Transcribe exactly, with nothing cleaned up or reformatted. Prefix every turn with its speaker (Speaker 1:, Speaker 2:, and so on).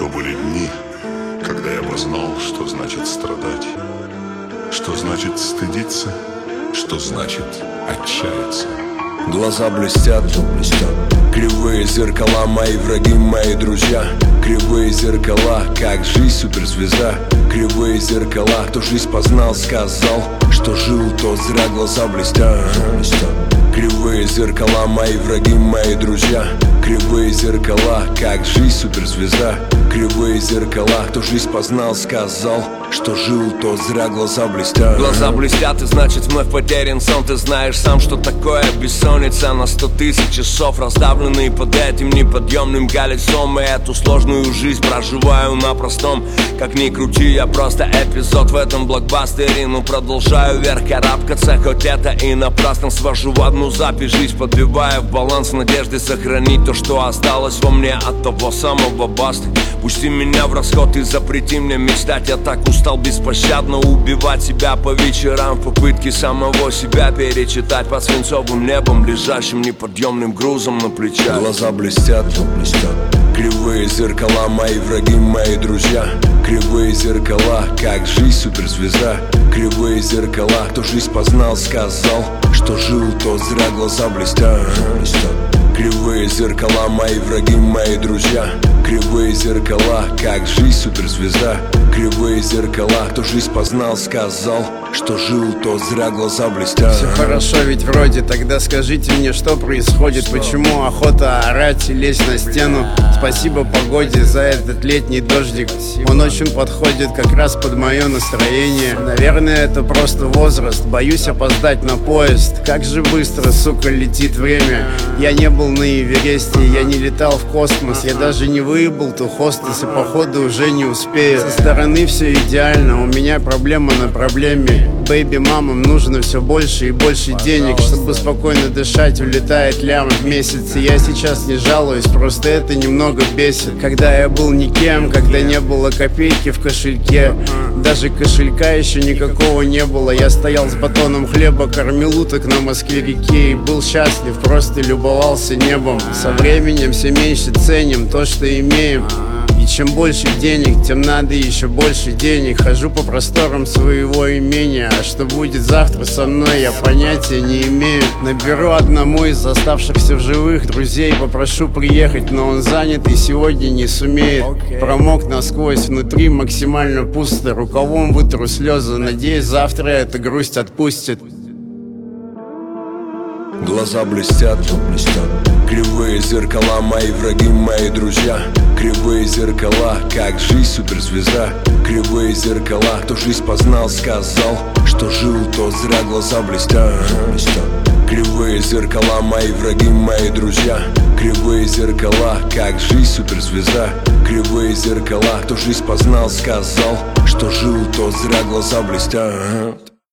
Speaker 1: То были дни, когда я познал, что значит страдать, что значит стыдиться, что значит отчаяться.
Speaker 2: Глаза блестят, блестят. Кривые зеркала, мои враги, мои друзья. Кривые зеркала, как жизнь суперзвезда. Кривые зеркала, кто жизнь познал, сказал, что жил, то зря. Глаза блестят, блестят. Кривые зеркала, мои враги, мои друзья. Кривые зеркала, как жизнь суперзвезда. Кривые зеркала, кто жизнь познал, сказал, что жил, то зря. Глаза блестят.
Speaker 3: Глаза блестят, и значит вновь потерян сон. Ты знаешь сам, что такое бессонница на сто тысяч часов, раздавленный под этим неподъемным колесом. И эту сложную жизнь проживаю на простом. Как ни крути, я просто эпизод в этом блокбастере. Но продолжаю вверх карабкаться, хоть это и напрасно. Свожу в одну запись жизнь, подбивая в баланс в надежде сохранить то, что осталось во мне от того самого басты. Пусти меня в расход и запрети мне мечтать. Я так устал беспощадно убивать себя по вечерам в попытке самого себя перечитать под свинцовым небом, лежащим неподъемным грузом на плечах.
Speaker 2: Глаза блестят, блестят. Кривые зеркала, мои враги, мои друзья. Кривые зеркала, как жизнь суперзвезда. Кривые зеркала, кто жизнь познал, сказал, что жил, то зря. Глаза блестят, блестят. Кривые зеркала, мои враги, мои друзья. Кривые зеркала, как жизнь суперзвезда. Кривые зеркала, кто жизнь познал, сказал, что жил, то зря. Глаза блестят.
Speaker 4: Все хорошо ведь вроде, тогда скажите мне, что происходит. Почему охота орать и лезть на стену? Спасибо погоде за этот летний дождик. Он очень подходит как раз под мое настроение. Наверное, это просто возраст. Боюсь опоздать на поезд. Как же быстро, сука, летит время. Я не был на Эвересте, я не летал в космос. Я даже не выебал ту хостес, и походу уже не успею. Со стороны все идеально, у меня проблема на проблеме. Бэйби, мамам нужно все больше и больше денег. Чтобы спокойно дышать, улетает лям в месяц. И я сейчас не жалуюсь, просто это немного бесит. Когда я был никем, когда не было копейки в кошельке, даже кошелька еще никакого не было. Я стоял с батоном хлеба, кормил уток на Москве-реке и был счастлив, просто любовался небом. Со временем все меньше ценим то, что имеем. И чем больше денег, тем надо еще больше денег. Хожу по просторам своего имения, а что будет завтра со мной, я понятия не имею. Наберу одному из оставшихся в живых друзей, попрошу приехать, но он занят и сегодня не сумеет. Промок насквозь, внутри максимально пусто. Рукавом вытру слезы, надеюсь, завтра эта грусть отпустит.
Speaker 2: Глаза блестят, блестят. Кривые зеркала, мои враги, мои друзья. Кривые зеркала, как жизнь суперзвезда. Кривые зеркала, кто жизнь познал, сказал, что жил, то зря. Глаза блестят, блестят. Кривые зеркала, мои враги, мои друзья. Кривые зеркала, как жизнь суперзвезда. Кривые зеркала, кто жизнь познал, сказал, что жил, то зря. Глаза блестят.